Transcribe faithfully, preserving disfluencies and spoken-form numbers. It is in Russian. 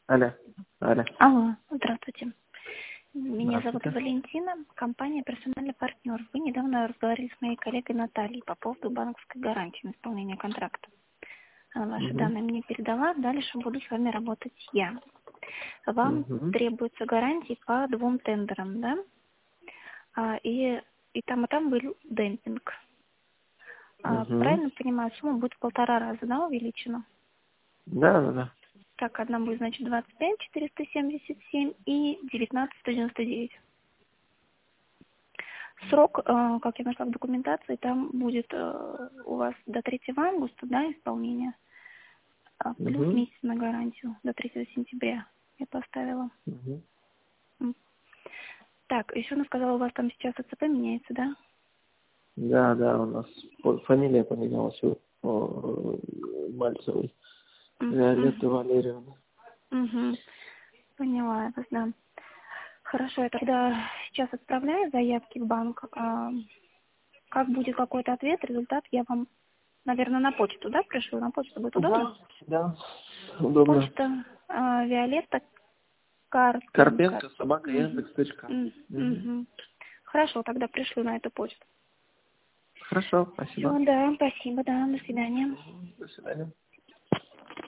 Алло. Алло. Алло, здравствуйте. Меня зовут Здравствуйте. Валентина, компания «Персональный партнер». Вы недавно разговаривали с моей коллегой Натальей по поводу банковской гарантии на исполнение контракта. Она ваши Угу. данные мне передала, дальше буду с вами работать я. Вам Угу. требуется гарантии по двум тендерам, да? А, и, и там, и там был демпинг. А, Угу. правильно понимаю, сумма будет в полтора раза, да, увеличена? Да, да, да. Так, одна будет, значит, двадцать пять четыреста семьдесят семь и девятнадцать сто девяносто девять. Срок, э, как я нашла в документации, там будет э, у вас до третьего августа, да, исполнение, а, плюс Угу. месяц на гарантию до третьего сентября я поставила. Угу. М. Так, еще она сказала, у вас там сейчас АЦП меняется, да? Да, да, у нас фо- фамилия поменялась у у Мальцевой. М, Виолетта мгм. Валерьевна. Мгм. Поняла я вас, да. Хорошо, я тогда сейчас отправляю заявки в банк. А, как будет какой-то ответ, результат я вам, наверное, на почту, да, пришлю? На почту будет удобно? Да, да. Удобно. Почта а, Виолетта Карпенко. Карпенко, собака, Мгм. Яндекс. Точка. М, Угу. мгм. Хорошо, тогда пришлю на эту почту. Хорошо, Все, спасибо. да, спасибо, да, до свидания. Мгм. До свидания.